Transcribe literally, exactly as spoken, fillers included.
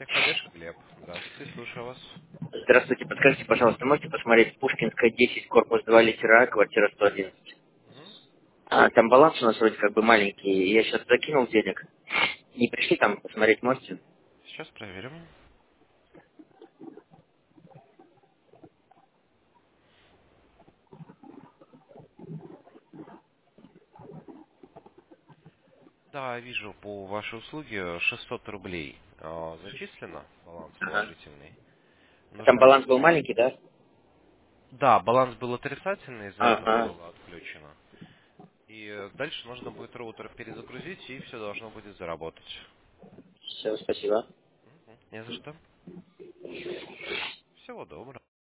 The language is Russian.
Техподдержка, Глеб. Здравствуйте, слушаю вас. Здравствуйте, подскажите, пожалуйста, можете посмотреть Пушкинская, десять, корпус два, литера А, квартира сто одиннадцать. Мгм. А, там баланс у нас вроде как бы маленький, я сейчас закинул денег. Не пришли там, посмотреть можете? Сейчас проверим. Да, вижу, по вашей услуге шестьсот рублей а, зачислено, баланс Ага. положительный. Там Нужно... баланс был маленький, да? Да, баланс был отрицательный, из-за этого Ага. было отключено. И э, дальше нужно будет роутер перезагрузить, и все должно будет заработать. Все, спасибо. Мгм. Не за что. Всего доброго.